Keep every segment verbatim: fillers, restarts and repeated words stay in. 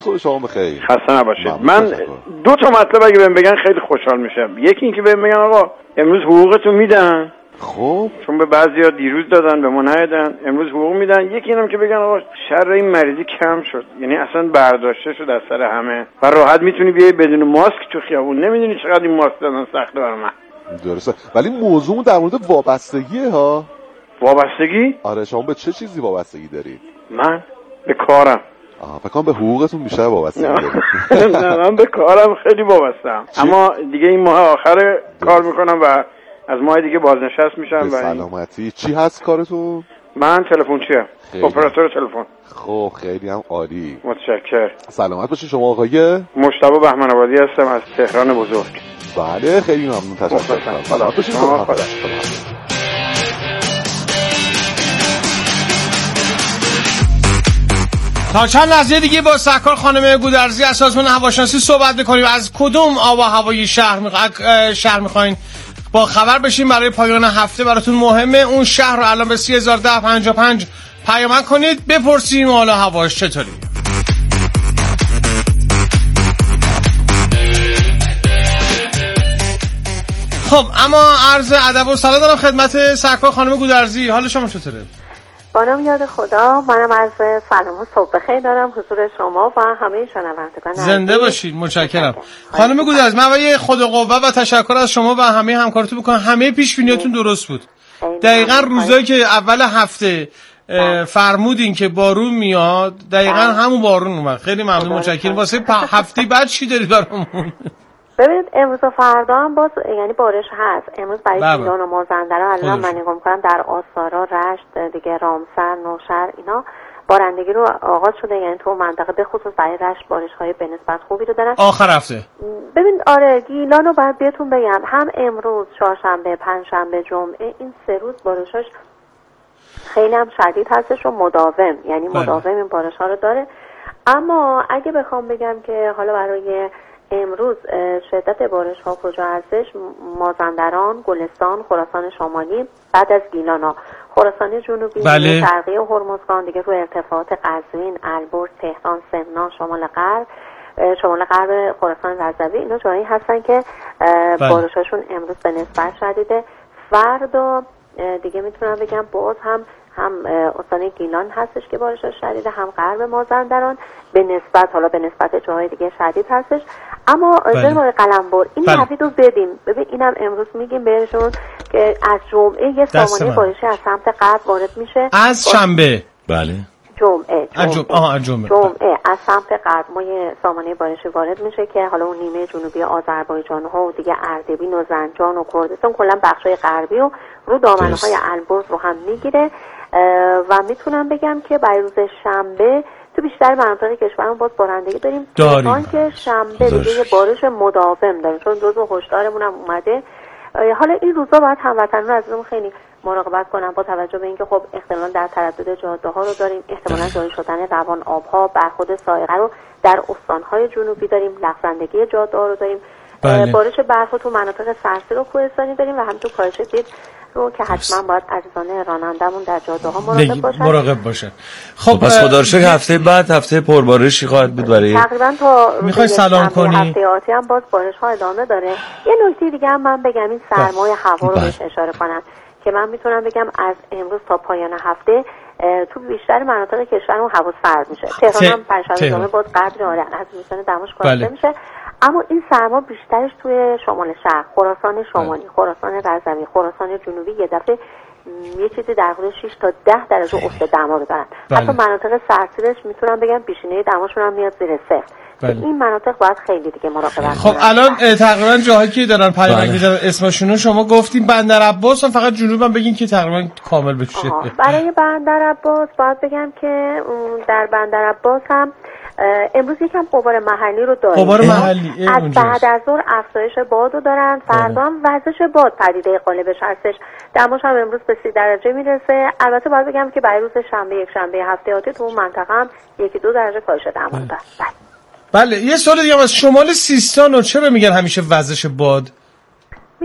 خود شما بخیر. خسته نباشید. من دو تا مطلب اگه بهم بگن خیلی خوشحال میشم. یکی این که بهم بگن آقا امروز حقوقتون میدن. خب چون به بعضیا دیروز دادن به ما ندادن، امروز حقوق میدن. یکی اینم که بگن آقا شر این مریضی کم شد، یعنی اصلا برداشته شد از سر همه و راحت میتونی بیای بدون ماسک تو خیابون. نمیدونی چقدر این ماسک دادن سخته برای من. درسته، ولی موضوع در مورد وابستگیه ها. وابستگی؟ آره، شما به چه چیزی وابستگی دارید؟ من به کارم. آها، فکر کنم به حقوقتون بیشتر وابستگی دارید. نه من به کارم خیلی وابستم، اما دیگه این ماه آخر کار میکنم و از ماه دیگه بازنشست میشم. به سلامتی. چی هست کارتون؟ من تلفنچیم، اپراتور تلفن. خب خیلی هم عالی، متشکرم. سلامت باشید. شما آقای مجتبی بهمن آبادی هستم از تهران بزرگ. بله خیلی ممنون، تشکر. سلامت باشید. تا چند لحظه دیگه با سرکار خانم گودرزی از سازمان هواشناسی صحبت می‌کنیم. از کدوم آب و هوای شهر میخ... شهر می‌خواید با خبر بشیم برای پایان هفته براتون مهمه. اون شهر رو الان به سه هزار و ده پنجاه و پنج پیام کنید بپرسیم حالا هواش چطوری. خب اما عرض ادب و سلام دارم خدمت سرکار خانم گودرزی. حال شما چطوره؟ بانم یاد خدا. منم عرض سلام و صبح بخیر دارم حضور شما و همه شنوندگان. زنده باشید. متشکرم خانم گودرزی. من برای خود و قوه و تشکر از شما و همه همکارتون بکنم. همه پیش بینیاتون درست بود. دقیقاً روزایی که اول هفته فرمودین که بارون میاد دقیقاً همون بارون اومد. خیلی ممنون، متشکرم. واسه هفته بعد چی دارید برامون؟ ببینید امروز و فردا هم باز یعنی بارش هست. امروز برای گیلان و مازندران الان من نگاه می‌کنم در آستارا، رشت، دیگه رامسر، نوشهر اینا بارندگی رو آغاز شده، یعنی تو منطقه به خصوص برای رشت بارش‌های به نسبت خوبی رو دارن آخر هفته. ببین آره گیلان رو باید بهتون بگم هم امروز چهارشنبه، پنجشنبه، جمعه این سه روز بارشاش خیلی هم شدید هستش و مداوم، یعنی مداوم این بارش‌ها رو داره. اما اگه بخوام بگم که حالا برای امروز شدت بارش ها کجا هستش، مازندران، گلستان، خراسان شمالی، بعد از گیلانا خراسان جنوبی، بله. شرقی و هرمزگان دیگه رو ارتفاعات قزوین، البرز، تهران، سمنان، شمال غرب، شمال غرب خراسان رضوی اینا جایی هستن که بله. بارشاشون امروز به نسبت شدیده. فردا دیگه میتونم بگم باز هم هم استان گیلان هستش که بارشش شدیده، هم غرب مازندران به نسبت حالا به نسبت جاهای دیگه شدید هستش. اما در مورد قلمبر این نوید رو بدیم ببین اینم امروز میگیم بهشون که از جمعه یه سامانه بارشی از سمت غرب وارد میشه از شنبه. بله جمعه جمعه آها جمعه جمعه از سمت غرب ما یه سامانه بارشی وارد میشه که حالا اون نیمه جنوبی آذربایجان ها و دیگه اردبیل و زنجان و کردستان کلا بخشای غربی و رو دامنه های البرز رو هم میگیره و میتونم بگم که برای روز شنبه تو بیشتر مناطق کشورمون باز بارندگی داریم داریم که شنبه دیگه یه بارش مداوم داریم چون جزو هشدارمون هم اومده. حالا این روزا باید هموطنان ازمون خیلی مراقبت کنن با توجه به اینکه خب احتمالاً در تردد جاده ها رو داریم، احتمالاً جاری شدن روان آبها، برخورد سائقه رو در استان‌های جنوبی داریم، لغزندگی جاده ها رو داریم، بله. بارش برف تو مناطق سرسیر و کوهستانی داریم و همینطور کاهش دید رو که حتما باید عزیزان رانندمون در جاده ها مراقب باشن. مراقب باشن. خب پس خدا رو شکر هفته بعد هفته پربارشی خواهد بود برای تقریبا تا میخوای سلام کنی هفته آتی هم باز بارش ها ادامه داره. یه نکته دیگه هم من بگم این سرمای هوا رو بهش اشاره کنم که من میتونم بگم از امروز تا پایان هفته تو بیشتر مناطق کشورمون هوا سرد میشه. تهران هم پنجشنبه جمعه باز قدر آره از میزان دماش کاسته میشه. اما این سرما بیشترش توی شمال شهر، خراسان شمالی، خراسان رضوی، خراسان جنوبی یه دفعه یه چیزی در حدود شش تا ده درجه افت دما رو دارن. حتی مناطق سرسیرش میتونم بگم پیشینه دماشون هم میاد زیر صفر. این مناطق باید خیلی دیگه مراقبت کنن. خب الان تقریبا جاهایی که دارن پیام میدن اسمشون شما گفتین بندر عباس هم فقط جنوبم بگین که تقریبا کامل بشه. برای بندر عباس باید بگم که در بندر عباس هم امروز یکم غبار محلی رو داریم. غبار محلی از بعد از ظهر افزایش باد رو دارن. فردا هم وزش باد پدیده غالبش هستش. دماش هم امروز به سی درجه میرسه. البته باید بگم که برای روز شنبه یک شنبه هفته آتی تو اون منطقه هم یکی دو درجه کاهش دما داره. بله یه سوال دیگه از شمال سیستان رو چرا میگن همیشه وزش باد؟ میبینی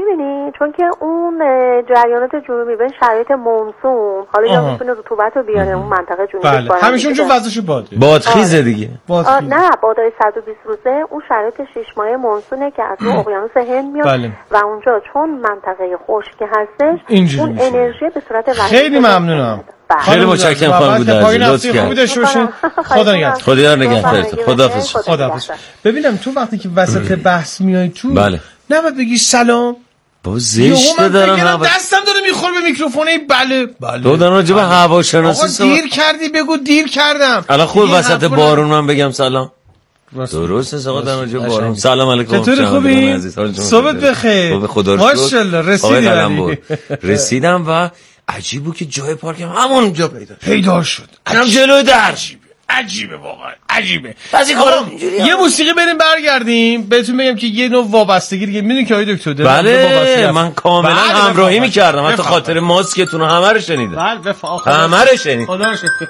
ببین چون که اون جریانات جنوبی به شرایط مونسون حالا یا میتونه رطوبت رو بیاره اون منطقه جنوبی. بله همیشه اونجا وضعش باده بادخیزه دیگه. بادخیز. نه بادای صد و بیست روزه اون شرایط شش ماهه مونسونه که از اقیانوس هند میاد. بله. و اونجا چون منطقه خشک هستش اینجوری اون انرژی به صورت وحشی. خیلی ممنونم. خیلی متشکرم خانم گودرز. لطف خوبی داشته باشین. خدا نگهدار. خدا نگهدارت. خداحافظ. خداحافظ. ببینم تو وقتی که وسط بحث میای تو بله. نباید بگی سلام. با زشت دارم نباید دستم داره میخور به میکروفونه. بله بله تو دارم راجع به هواشناسی آقا دیر کردی بگو دیر کردم. الان خود وسط بارون من بگم سلام درست است آقا در راجع بارون. سلام علیکم. چطوری خوبی؟ صبحت بخیر. ماشاءالله رسیدی. رسیدم و عجیب بود که جای پارکم همونجا پیدا پیدا شد. الان جلوی در. عجیبه واقعا عجیبه. بعضی کارا اینجوریه. یه موسیقی بریم برگردیم بهتون بگم که یه نوع وابستگی دیگه میدونی که آقای دکتر بله من کاملا همراهی میکردم حتی خاطر ماسکتون همه رو شنیدم. بله بفهم همه رو شنیدم. خدا رو شکر.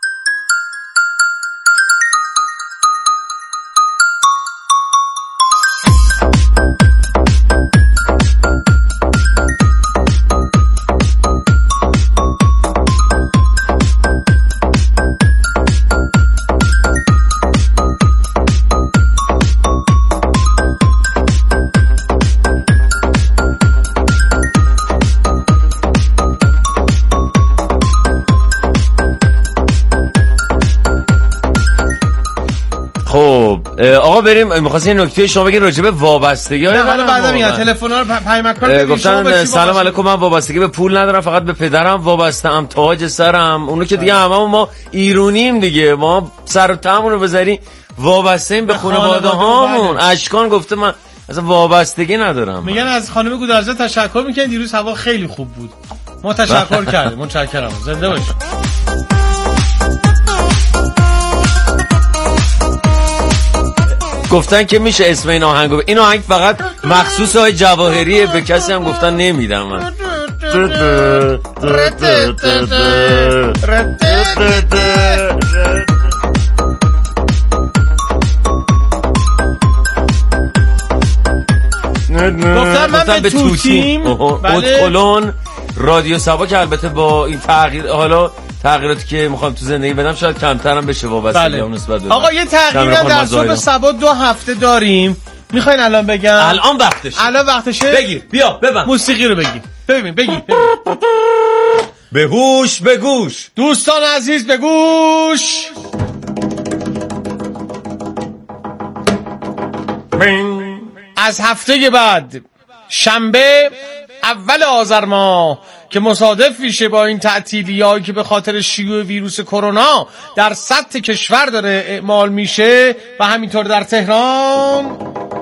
آقا بریم می‌خواستین نکته شما بگین راجع به وابستگی های حالا بعدا میاد تلفن‌ها رو پیامک گفتن سلام علیکم من وابستگی به پول ندارم فقط به پدرم وابسته‌ام تاج سرم. اونو که دیگه هممون ما ایرونیم دیگه ما سر و تهمون رو بزنیم وابسته‌ایم به خانواده هامون. اشکان گفته من اصلا وابستگی ندارم. میگن از خانم گودرز تشکر میکنن دیروز هوا خیلی خوب بود. ما تشکر کردیم. متشکرم. زنده باشید. گفتن که میشه اسم این آهنگو ب... این آهنگ فقط مخصوص های جواهریه به کسی هم گفتن نمیدم من. گفتن من به توتیم اتکلون رادیو سبا که البته با این تغییر حالا تغییراتی که میخوام تو زندگی بدم شاید کمترم بشه وابستگی بله. نسبت به آقا یه تغییر در صبح سبا دو هفته داریم. میخواین الان بگم؟ الان وقتشه. الان وقتشه. بگیر بیا ببن موسیقی رو بگیر. ببین بگیر. به هوش به گوش دوستان عزیز به گوش. از هفته بعد شنبه اول آذر ماه که مصادف میشه با این تعطیلیایی که به خاطر شیوع ویروس کرونا در سطح کشور داره اعمال میشه و همینطور در تهران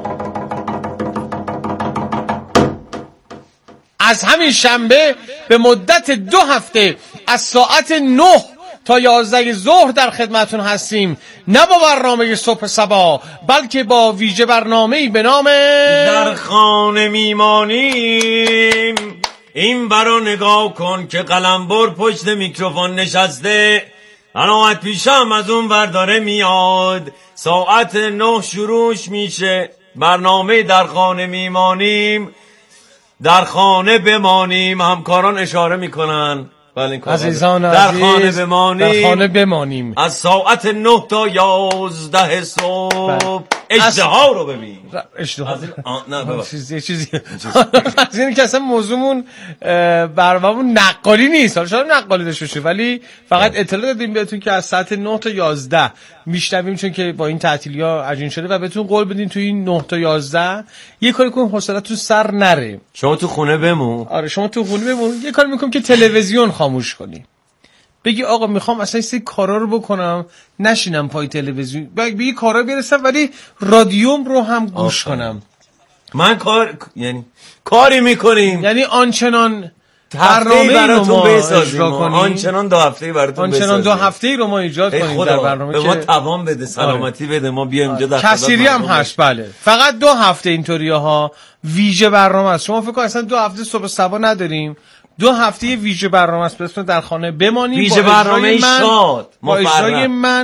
از همین شنبه به مدت دو هفته از ساعت نه تا یازده ظهر در خدمتون هستیم. نه با برنامه صبح صبا بلکه با ویژه برنامه‌ای به نام در خانه میمانیم. این برا نگاه کن که قلمبر پشت میکروفون نشسته علامت پیشم از اون برداره میاد. ساعت نه شروعش میشه برنامه در خانه میمانیم. در خانه بمانیم. همکاران اشاره میکنن عزیزان در عزیز خانه بمانیم. در خانه بمانیم از ساعت نه تا یازده صبح. اشتها رو ببین. اشتها نه بابا چیزی چیزی از این که اصلا موضوعمون برنامه‌مون نقالی نیست. حالا شاید نقالی داشته باشه ولی فقط اطلاع دادیم بهتون که از ساعت نه تا یازده میشنویم چون که با این تعطیلی‌ها عجین شده و بهتون قول بدین تو این نه تا یازده یه کاری کنیم حوصله‌تون سر نره. شما تو خونه بمون. آره شما تو خونه بمون. یه کاری میکنیم که تلویزیون خاموش کنی. بگی آقا میخوام اصلا این کارا رو بکنم نشینم پای تلویزیون. بگی کارا برسم ولی رادیوم رو هم گوش آفا. کنم. من کار یعنی کاری میکنیم یعنی آنچنان برنامه براتون بسازیم آنچنان دو هفته براتون بسازیم آنچنان دو هفته رو ما ایجاد کنیم در برنامه به ما توان بده سلامتی آره. بده ما بیایم اینجا در کسیری هم هست بله. فقط دو هفته اینطوریه ها ویژه برنامه است. شما فکر کن اصلا دو هفته صبح صبا نداریم. دو هفته ویژه برنامه است. بهتون در خانه بمانیم. ویژه برنامه شاد با اجرای من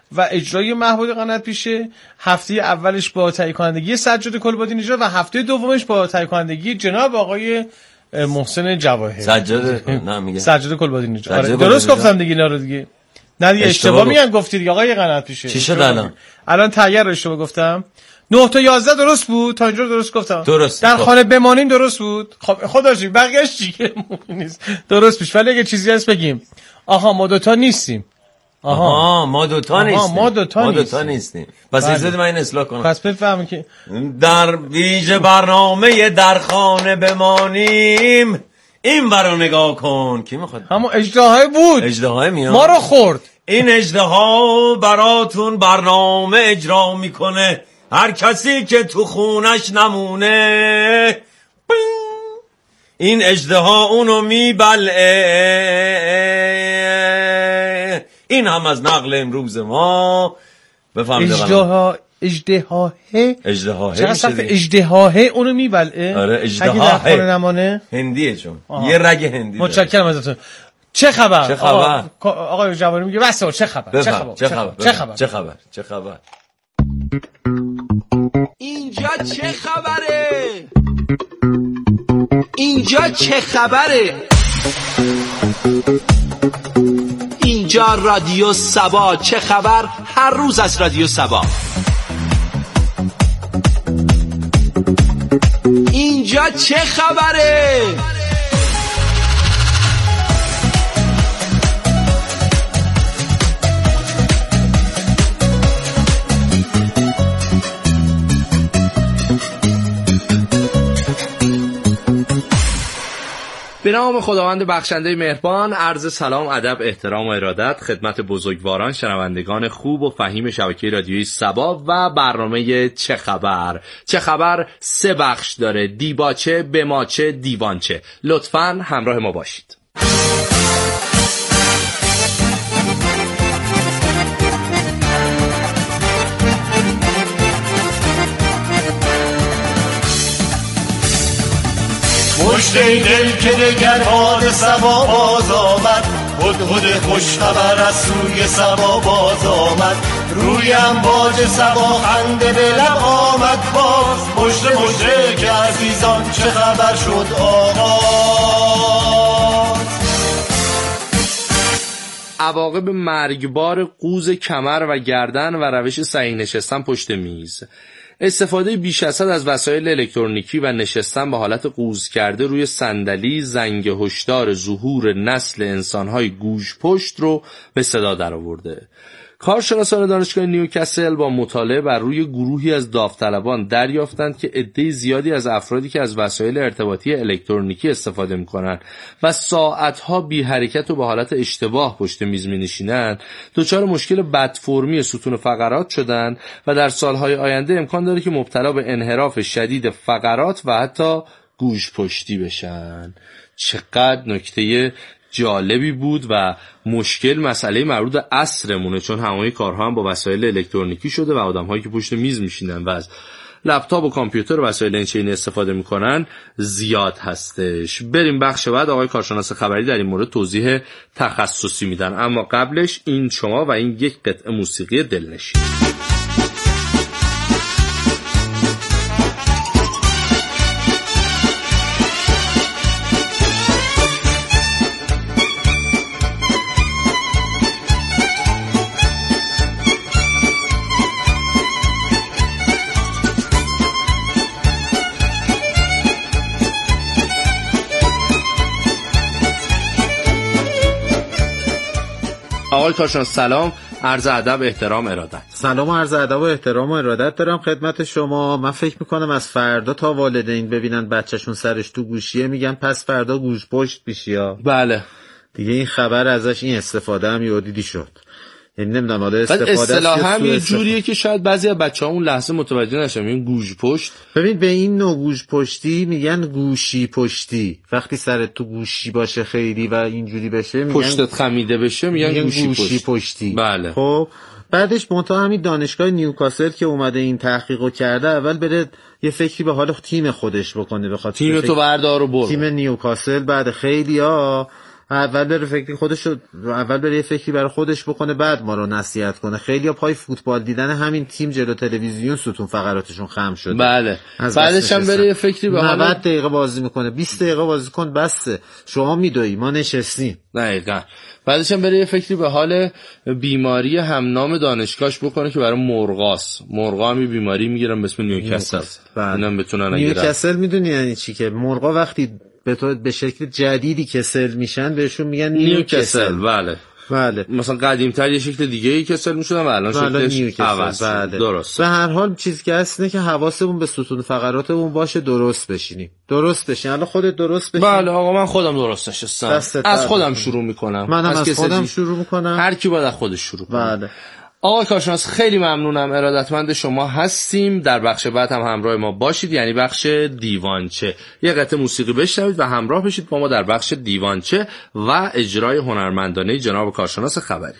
و اجرای محمود قنات پیشه، هفته اولش با تهیه کنندگی سجاد کلبادی نژاد و هفته دومش با تهیه کنندگی جناب آقای محسن جواهری. سجاد نه میگه سجاد کلبادی نژاد. آره درست گفتم دیگه اینا رو دیگه. نه دیگه اشتباه میگن گفتی دیگه آقای قنات پیشه. چی شد الان؟ الان تغییر رو اشتباه گفتم. نه تا یازده درست بود تا اینجا درست گفتم. درست. در خانه بمانیم درست بود. خب خداش بقیه‌اش چیه نیست. درست پیش ولی اگه چیزی هست بگیم. آها ما دوتا نیستیم. آها, آها ما دوتا نیستیم. ما دوتا ما دوتا نیستیم. پس اجازه من این اصلاح کنم. پس بفهمید که در ویژه برنامه در خانه بمانیم این برو نگاه کن. کی میخواد؟ همون اژدهای بود. اژدهای میاد. ما رو خورد. این اژدها براتون برنامه اجرا میکنه. هر کسی که تو خونش نمونه این اژدها اونو میبلعه. این هم از نقل امروز ما. بفهمید اژدها اژدها اژدها چقدر صرف اژدها اونو میبلعه. آره اژدها اگه در خانه نمانه هندیه چون آه. یه رگ هندی. متشکرم ازتون. چه خبر؟ چه خبر؟ آقای جوانی میگه بس چه خبر؟ چه خبر؟ چه خبر؟ چه خبر؟ چه خبر؟ چه خبر؟ اینجا چه خبره؟ اینجا چه خبره؟ اینجا رادیو سبا. چه خبر؟ هر روز از رادیو سبا. اینجا چه خبره؟ به نام خداوند بخشنده مهربان. عرض سلام، ادب، احترام و ارادت خدمت بزرگواران شنوندگان خوب و فهیم شبکه رادیویی سبا و برنامه چه خبر. چه خبر سه بخش داره: دیباچه، بماچه، دیوانچه. لطفاً همراه ما باشید. پشت دل که دگر باد سبا باز آمد، هدهد خوش خبر از سوی سبا باز آمد. رویم باج سبا خنده به لب آمد باز، پشت پشت که عزیزان چه خبر شد آغاز. عواقب مرگبار قوز کمر و گردن و روش صحیح نشستن پشت میز. استفاده بیش از حد از وسایل الکترونیکی و نشستن به حالت قوز کرده روی صندلی زنگ هشدار ظهور نسل انسان‌های گوش پشت رو به صدا درآورده. کارشناسان دانشگاه نیوکاسل با مطالعه بر روی گروهی از داوطلبان دریافتند که عده زیادی از افرادی که از وسایل ارتباطی الکترونیکی استفاده می‌کنند و ساعت‌ها بی حرکت و به حالت اشتباه پشت میز می‌نشینند، دچار مشکل بدفرمی ستون فقرات شدند و در سال‌های آینده امکان داره که مبتلا به انحراف شدید فقرات و حتی گوش پشتی بشن. چقدر نکته جالبی بود و مشکل مسئله مربوط به عصرمونه، چون همه کارها هم با وسایل الکترونیکی شده و آدم‌هایی که پشت میز میشینن و از لپتاپ و کامپیوتر و وسایل اینچنینی استفاده میکنن زیاد هستش. بریم بخش بعد. آقای کارشناس خبری در این مورد توضیح تخصصی میدن، اما قبلش این شما و این یک قطعه موسیقی دلنشین. آقای کارشناس سلام، عرض ادب، احترام، ارادت. سلام و عرض ادب و احترام و ارادت دارم خدمت شما. من فکر میکنم از فردا تا والدین ببینن بچهشون سرش تو گوشیه میگن پس فردا گوش پشت بیشیا. بله دیگه این خبر ازش این استفاده هم یادیدی شد. یعنی نمیدونم آده استفاده است. اصطلاح هم یه جوریه که شاید بعضی از بچه‌ها اون لحظه متوجه نشن میگن گوش پشت. ببین به این نوع گوش پشتی میگن گوشی پشتی. وقتی سرت تو گوشی باشه خیلی و اینجوری بشه میگن پشتت خمیده بشه میگن, میگن گوشی, گوشی پشت. پشتی. بله. خب بعدش منتها همین دانشگاه نیوکاسل که اومده این تحقیقو کرده اول بره یه فکری به حال تیم خودش بکنه، بخاطر تیم تو بردار و برو. تیم نیوکاسل بعد خیلی ها اول بره فکری خودشو اول بره یه فکری برای خودش بکنه بعد ما رو نصیحت کنه. خیلی پای فوتبال دیدن همین تیم جلو تلویزیون ستون فقراتشون خم شده. بله. بعدش هم بره یه فکری به حال نود دقیقه بازی میکنه، بیست دقیقه بازی کن بسه. شما میدوی ما نشستیم. دقیقاً. بعدش هم بره یه فکری به حال بیماری همنام دانشگاهش بکنه که برای مرغاست. مرغا هم بیماری میگیرن به اسم نیوکاسل. اینم بتونن اگه نیوکاسل میدونی یعنی چی؟ که مرغا وقتی به تو به شکل جدیدی کسل میشن بهشون میگن نیوکاسل. بله. بله. مثلا قدیم‌تر یه شکل دیگه ای کسل میشدن و الان شکلش عوض. بله. درست. به هر حال چیزی که هست اینه که حواسمون به ستون فقراتمون باشه، درست بشینیم. درست بشین. الان خودت درست بشین. بله آقا من خودم درست نشستم. از خودم شروع میکنم. منم از, از خودم شروع میکنم. هر کی باید از خودش شروع کنه. بله. آقای کارشناس خیلی ممنونم، ارادتمند شما هستیم. در بخش بعد هم همراه ما باشید، یعنی بخش دیوانچه. یه قطعه موسیقی بشنوید و همراه بشید با ما در بخش دیوانچه و اجرای هنرمندانه جناب کارشناس خبری.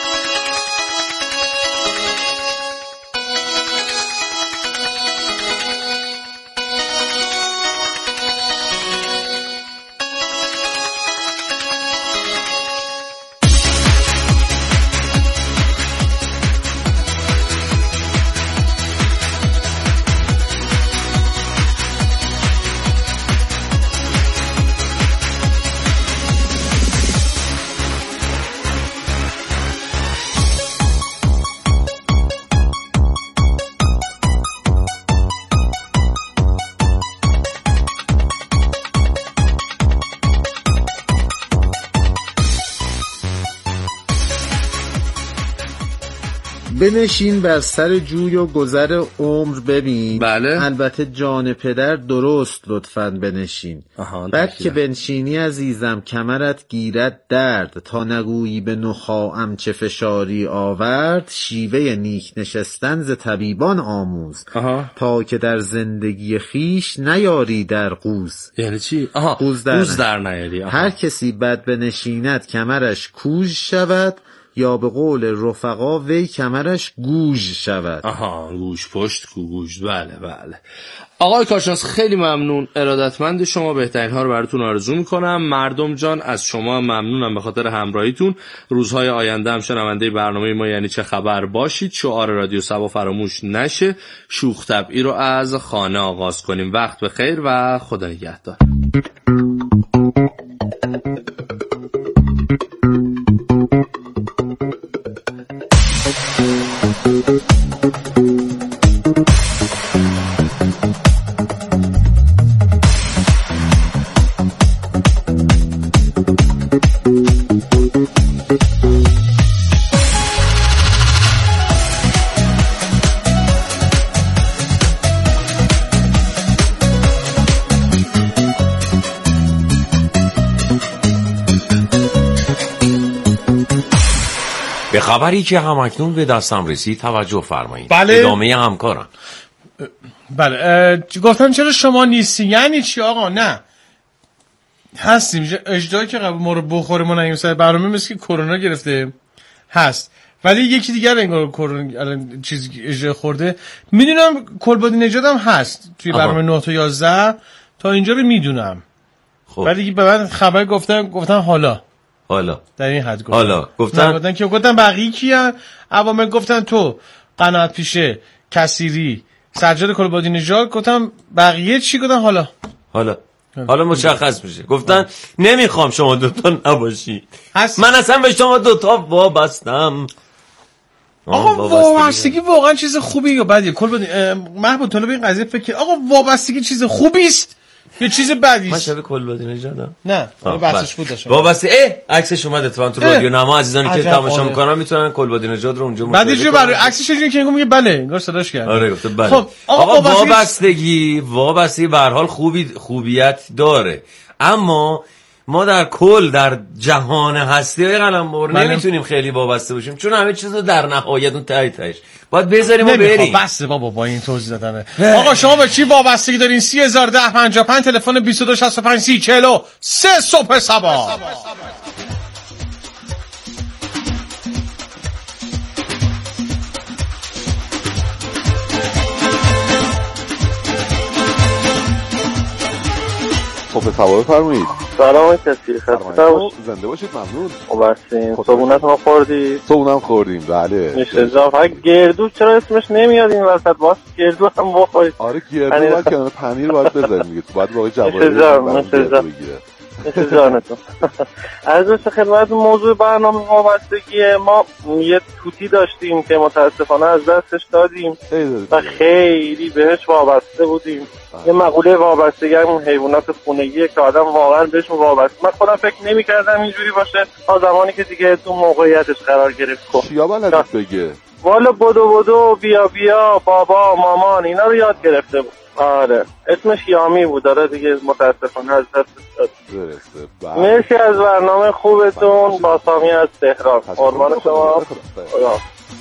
بنشین بر سر جوی و گذر عمر ببین. بله. البته جان پدر درست لطفاً بنشین. بعد که بنشینی عزیزم کمرت گیرد درد، تا نگویی به نخاام چه فشاری آورد. شیوه نیک نشستن ز طبیبان آموز، آها. تا که در زندگی خیش نیاری در قوز. یعنی چی؟ آها. قوز در, قوز در نیاری. هر کسی بد بنشیند کمرش کوژ شود، یا به قول رفقا وی کمرش گوژ شود. آها گوش پشت گوش. بله بله. آقای کارشناس خیلی ممنون، ارادتمند شما، بهترین ها رو براتون آرزو میکنم. مردم جان از شما ممنونم به خاطر همراهیتون. روزهای آینده هم شنونده برنامه ما یعنی چه خبر باشید. شعار رادیو صبا فراموش نشه. شوخ طبعی رو از خانه آغاز کنیم. وقت بخیر و خدا نگهدار. به خبری که همکنون به دستم رسید توجه فرمایید. بله. ادامه همکارم. بله گفتم چرا شما نیستی؟ یعنی چی آقا؟ نه هستیم. اجدایی که قبل ما رو بخوره ما نگیم سر برنامه مثل که کرونا گرفته هست، ولی یکی دیگر انگار کرونا الان چیزی اجرا خورده. میدونم کلبادی نژاد هم هست توی برنامه نه تا یازده تا اینجا رو میدونم. خب ولی به من خبر گفتن گفتن حالا حالا در این حد گفتن. حالا گفتن گفتن که گفتن بقیه کیان؟ عوامل گفتن تو، قناعت پیشه، کثیری، سجاد کلبادی نژاد. گفتم بقیه چی؟ گفتن حالا حالا حالا مشخص میشه. گفتن نمیخوام شما دوتا نباشی. هست. من اصلا به شما دوتا وابستم. آقا وابستگی واقعا چیز خوبی یا بدیه؟ کلبادی محمود تو به این قضیه فکر آقا وابستگی چیز خوبی است یه چیز بدی است؟ من شبیه کلبادی نژادم؟ نه بحثش بود داشتم. وابسته اه عکسش اومد اتفاقا تو رادیو نما. عزیزانی که تماشا میکنن میتونن کلبادی نژاد رو اونجا مشاهده کنن. بعد برای عکسش اینجوری که میگه بله انگار صداش کرد. آره گفته بله. خب آقا وابستگی وابستگی به هر حال خوبی خوبیت داره، اما ما در کل در جهان هستی های قلمبر نمیتونیم خیلی وابسته باشیم، چون همه چیز رو در نهایت اون ته تهش باید بذاریم و بریم. بس بابا با این توضیح دادنه. آقا شما به چی وابستگی دارین؟ سی هزار ده پنجاه و پنج تلفن بیست و دو شصت و پنج سی چهل و سه صبح صبا. صبح صبا بفرمایید. سلام کسی خسته باشید. زنده باشید. ممنون. مبارکین. صبحونتون خوردید؟ صبحونم خوردیم. بله. میشه جان. فقط گردو چرا اسمش نمیاد این وسط؟ واسه گردو هم بخورید. آره گردو باید کنار پنیر باید بذاریم دیگه. تو باید واقعا جواری بگیره. میشه جانتون. عرض خدمتتون موضوع برنامه وابستگی ما یه توتی داشتیم که متاسفانه از دستش دادیم و خیلی بهش وابسته بودیم. یه مقوله وابستگی همون حیوانات خونگیه که آدم واقعا بهش وابسته. من خودم فکر نمی‌کردم اینجوری باشه تا زمانی که دیگه تو موقعیتش قرار گرفت. چیا بلد بگه؟ والا بدو بدو بیا بیا بابا مامان اینا رو یاد گرفته بود. آره اسمش یامی بود. داره دیگه متاسفانه از دست داد. درسته. مرسی از برنامه خوبتون. با سامی از تهران. قربان شما. خدا.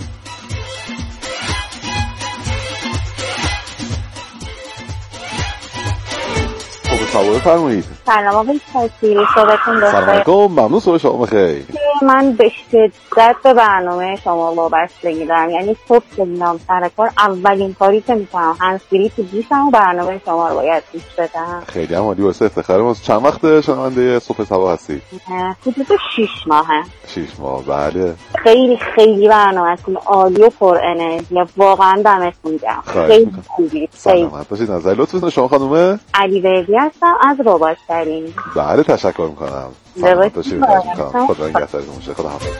خب فرمایید. سلام آقای کسی صحبتون بخیر. سلام علیکم. ممنون. صبح شما بخیر. من به شدت به برنامه شما وابستگی دارم. یعنی صبح که میام سر کار اولین کاری که میکنم هندزفری تو گوشم و برنامه شما رو باید گوش بدم. خیلی هم عالی. واسه افتخار ماست. چند وقته شنونده صبح سبا هستی؟ حدود شش ماهه. شش ماه. بله. خیلی خیلی برنامه‌تون عالی و پر انرژی. واقعا دمتون گرم. خیلی خوبی. سلامت باشید. نظر لطفتون. شما خانم؟ علی بیبی هستم از رباط‌ترین. بله تشکر میکنم. سلامت باشید. خدا نگهدارتون باشه. خدا حافظ.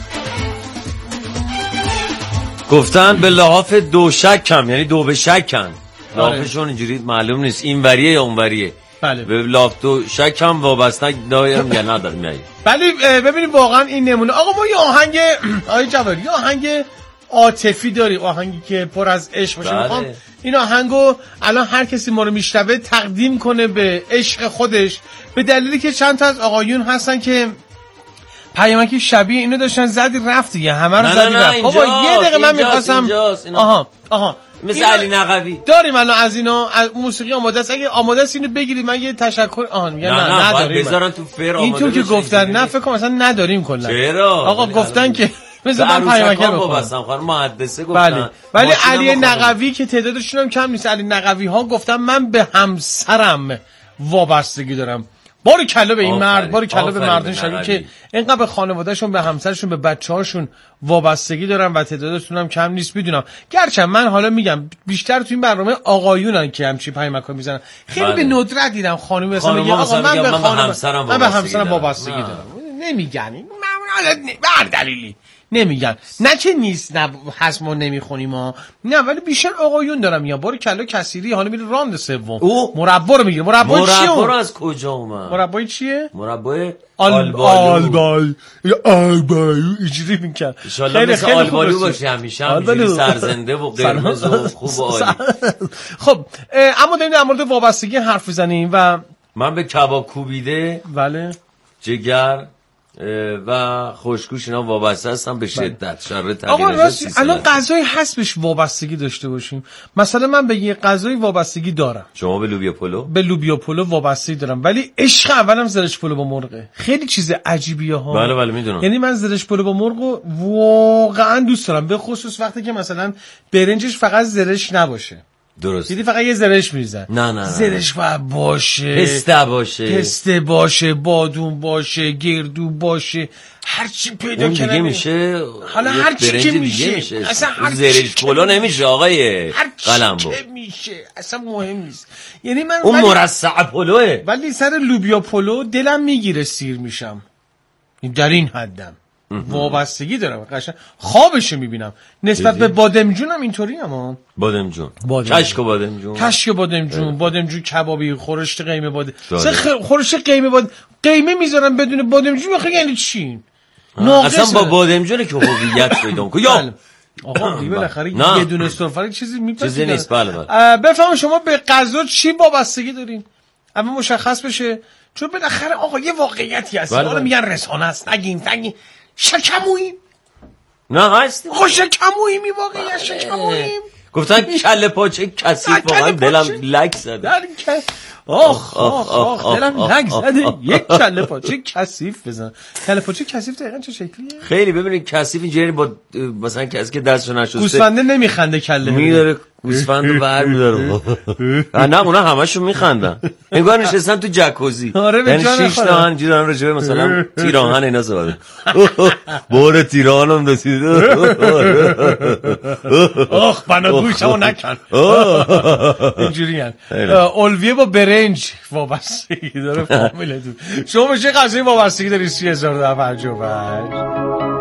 گفتن به لحاف دو شکم، یعنی دو به شکن. لحافشون اینجوری معلوم نیست این وریه یا اون وریه. بله. به لحاف دو شکم وابسته داریم یا نداریم. یعنی ولی ببینید واقعا این نمونه. آقا ما یه آهنگ آقای جواری یه آهنگ عاطفی داریم، آهنگی که پر از عشق باشه. میخوام این آهنگو الان هر کسی ما رو میشنوه تقدیم کنه به عشق خودش، به دلیلی که چند تا از آقایون هستن که پیامکی شبیه اینو داشتن زدی رفت دیگه، همه رو زدی رفت. بابا یه دقیقه من می‌خواستم آها آها مثل علی نقوی داریم الان از اینا از موسیقی آماده است. اگه آماده است اینو بگیرید من یه تشکر آهان میگم نه نه نداریم. بذارن تو فر آماده. اینطور که گفتن نه فکر کنم اصلا نداریم کلا. چرا آقا گفتن که مثلا من پیامک بابستم خانم محدثه گفتن. بله. ولی علی نقوی که تعدادشون هم کم نیست. علی نقوی ها گفتن من به همسرم وابستگی دارم. باری کلا به این مرد، باری کلا به مردان شبیه که اینقدر به خانوادهشون، به همسرشون، به بچه‌هاشون وابستگی دارن و تعدادشون هم کم نیست. میدونم گرچه من حالا میگم بیشتر تو این برنامه آقایونن که همچین پیامکا میزنن. خیلی بله. به ندرت دیدم خانم مثلا میگه آقا من به همسرم من به همسرم وابستگی دارم. نمیگن این بر دلیلی نمیگن نه که نیست نه هست ما نمیخونیم ها نه، ولی بیشتر آقایون دارم یا باری کلا کثیری حالا میره راند سوم مربا رو میگیره. مربا چیه؟ مربا از کجا اومد؟ مربا چیه؟ مربا آلبالو آلبال آلبالو اینجوری میگن. ان شاء الله مثل آلبالو باشه همیشه همینجوری سرزنده و قرمز و خوب و عالی. خب اما داریم در مورد وابستگی حرف بزنیم و من به کباب کوبیده بله جگر و خوشگوش اینا وابسته هستم به شدت. شر تغییر آقا راستی الان غذای هست بهش وابستگی داشته باشیم؟ مثلا من به یه غذای وابستگی دارم. شما به لوبیا پلو؟ به لوبیا پلو وابستگی دارم، ولی عشق اولم زرش پلو با مرغه. خیلی چیز عجیبیه ها. بله بله میدونم. یعنی من زرش پلو با مرغو واقعا دوست دارم، به خصوص وقتی که مثلا برنجش فقط زرش نباشه. درست. دیدی فقط یه زرش میریزن. نه نه نه. زرش باید باشه. پسته باشه. پسته باشه، بادون باشه، گردو باشه، هر چی پیدا کنه. دیگه میشه. حالا هر چی که میشه. میشه. اصلا هر زرش پلو نمیشه آقای قلمبو. هر چی که میشه. اصلا مهم نیست. یعنی من اون مرصع پلوه. ولی سر لوبیا پلو دلم میگیره سیر میشم. در این حدم. وابستگی دارم قشنگ خوابشو میبینم. نسبت به بادمجون هم اینطوری هم بادمجون بادم کشک و بادمجون کشک و بادمجون بادمجون کبابی خورشت قیمه باد سه خورشت قیمه باد قیمه میذارن بدون بادمجون. بخیر یعنی چی؟ اصلا با بادمجون که هویت پیدا کنه یا آقا بالاخره یه دونه استرفر چیزی میپسه چیزی نیست. بله بله بفهم شما به غذا چی وابستگی دارین اما مشخص بشه، چون بالاخره آقا یه واقعیتی هست. حالا میگن رسانه است نگین نگین شکموییم. نه هستیم خب شکموییم این واقعیت شکموییم. گفتن کله پاچه کثیف واقعا دلم لک زده. آخ آخ آخ دلم لک زده. یک کله پاچه کثیف بزن. کله پاچه کثیف دقیقاً چه شکلیه؟ خیلی ببینید کثیف اینجوری با مثلا کسی که دستشو نشسته گوسفنده نمیخنده کله میداره گوسفندو برمی‌داره. نه اونا همشون میخندن انگار نشستن تو جکوزی. یعنی شش تا همینجوری دارن راجع به مثلا تیراهن اینا صحبت. بار تیراهنم رسید. آخ بنا گوشمو نکن. اینجوریه. اولویه با برنج وابستگی داره فامیلتون. شما به چه غذایی وابستگی داری؟ سی هزار و پنجاه و پنج.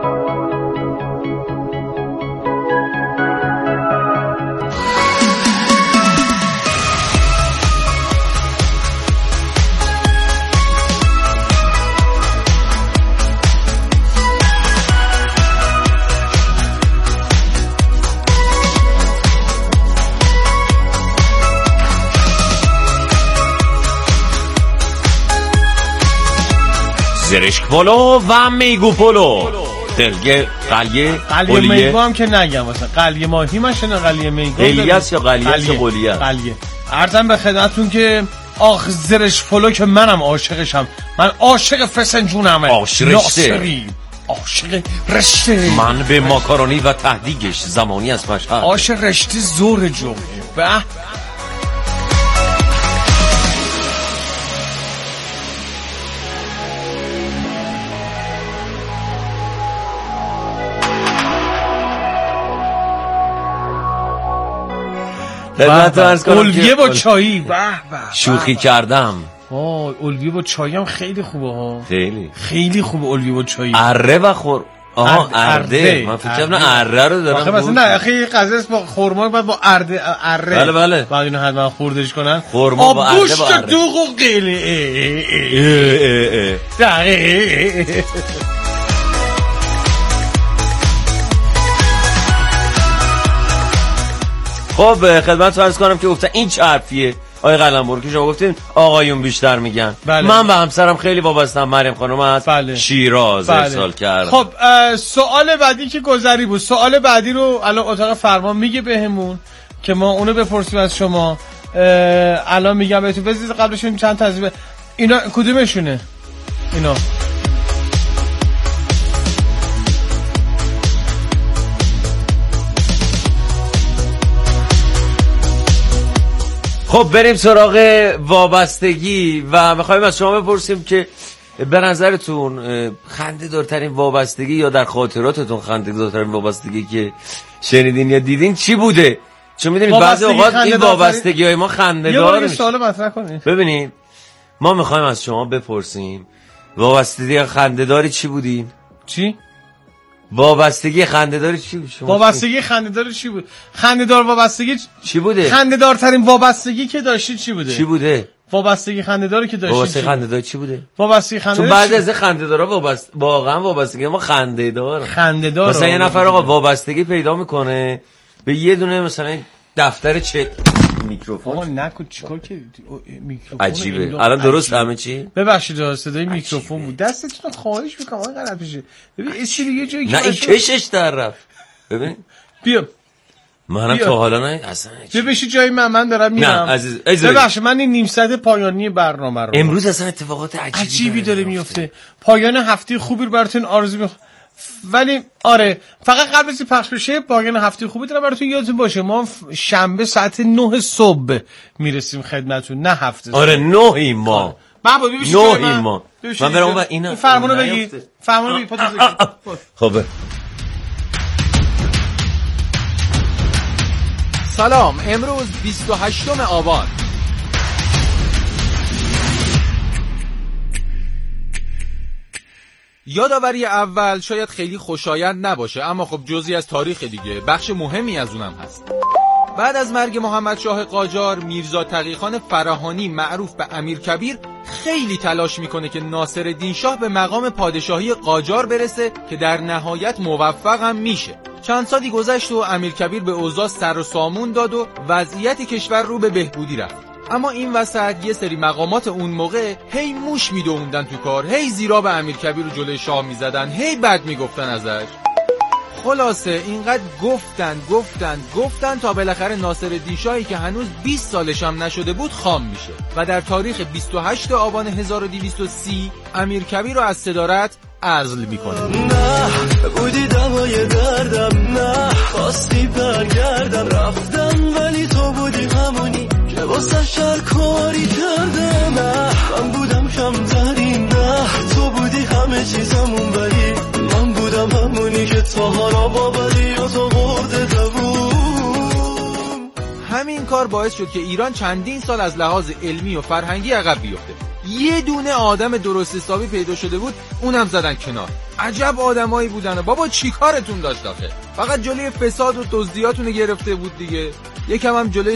زرشک پلو و میگو پلو دلگه قلیه قلیه میگو هم که نگم مثلا قلیه ماهی ماشه نه قلیه میگو الیاس یا قلیه یا قلیه قلیه. عرضم به خدمتتون که آخ زرشک پلو که منم عاشقشم. من عاشق فسنجونمه. عاشق رشته عاشق رشته. من به ماکارونی و تهدیگش زمانی از مشهد عاشق رشته زور جمعه. به اولویه با چایی. به به شوخی کردم. آه اولویه با چایی هم خیلی خوبه ها. خیلی خیلی خوبه اولویه با چایی. اره و خور آها ارده. من فکر کردم اره رو دارم. آخه مثلا نه آخه غذا است با خرما بعد با ارده اره. بله بله. بعد اینو حتما خوردش کنن. خرما با ارده با ارده. دوغ و قله. خب خدمت عرض کنم که گفتن این چه حرفیه آقای قلمبر که شما گفتین آقایون بیشتر میگن. بله. من به همسرم خیلی وابستم. مریم خانم از بله. شیراز بله. ارسال کرد. خب سوال بعدی که گذری بود. سوال بعدی رو الان اتاق فرمان میگه بهمون که ما اونو بپرسیم از شما. الان میگم بهتون بذارید قبلشون چند تضمین. اینا کدومشونه اینا؟ خب بریم سراغ وابستگی و میخوایم از شما بپرسیم که به نظرتون خنده دارترین وابستگی یا در خاطراتتون خنده دارترین وابستگی که شنیدین یا دیدین چی بوده؟ چون میدونید بعضی اوقات این وابستگی های ما خنده دار میشه. یه سوال مطرح کنید. ببینید ما میخوایم از شما بپرسیم وابستگی خنده داری چی بودیم؟ چی؟ وابستگی خنده‌دار چی بود؟ وابستگی خنده‌دار چی بود؟ خنده‌دار وابستگی چی بوده؟ خنده‌دارترین وابستگی که داشتی چی بوده؟ چی بوده؟ وابستگی خنده‌داری که داشتی. وابستگی خنده‌دار چی بوده؟ وابستگی خنده‌دار چون بعضی از خنده‌دارا وابست واقعا وابستگی ما خنده‌دار. خنده‌دار. مثلا یه نفر آقا وابستگی پیدا میکنه به یه دونه مثلا دفتر چت میکروفون. آقا نکن چیکار کردی؟ میکروفون عجیبه. الان درست همه چی؟ ببخشید صدای میکروفون بود. دستتون خواهش میکنم آقا غلط میشه. ببین این چی دیگه جایی نه این کشش در رفت. ببین بیا منم تا حالا نه اصلا چه بشی جای من من دارم میرم. نه عزیز ببخشید من این نیم ساعت پایانی برنامه رو امروز اصلا اتفاقات عجیبی, عجیبی داره میفته. پایان هفته خوبی رو براتون آرزو می‌کنم. ولی آره فقط قبل از پخش بشه پایان هفته خوبی دارم براتون یادتون باشه ما شنبه ساعت نه صبح میرسیم خدمتتون نه هفته. آره نه ما بابا ببین نه ما من برام و اینا فرمانو بگید فرمانو بگید خب سلام امروز بیست و هشتم آبان. یادآوری اول شاید خیلی خوشایند نباشه اما خب جزئی از تاریخ دیگه بخش مهمی از اونم هست. بعد از مرگ محمد شاه قاجار میرزا تقی‌خان فراهانی معروف به امیرکبیر خیلی تلاش میکنه که ناصرالدین شاه به مقام پادشاهی قاجار برسه که در نهایت موفق هم میشه. چند سالی گذشت و امیرکبیر به اوضاع سر و سامون داد و وضعیت کشور رو به بهبودی رفت. اما این وسط یه سری مقامات اون موقع هی موش میدووندن تو کار، هی زیرا به امیرکبیر رو جلوی شاه میزدن، هی بد میگفتن ازش. خلاصه اینقدر گفتن گفتن گفتن تا بالاخره ناصرالدین شاهی که هنوز بیست سالش هم نشده بود خام میشه و در تاریخ بیست و هشتم آبان هزار و دویست و سی امیرکبیر رو از صدارت عزل میکنه. نه بودی دوای دردم، نه خواستی برگردم، رفتم ولی واسه شر کاری کردم، نه من بودم کمترین، نه تو بودی همه چیزمون، ولی من بودم همونی که تا حالا باوری و تو برده دوون. همین کار باعث شد که ایران چندین سال از لحاظ علمی و فرهنگی عقب بیفته. یه دونه آدم درست حسابی پیدا شده بود، اونم زدن کنار. عجب آدمایی بودن. بابا چی کارتون داشت آخه؟ فقط جلوی فساد و دزدیاتونو گرفته بود دیگه. یکم هم جلوی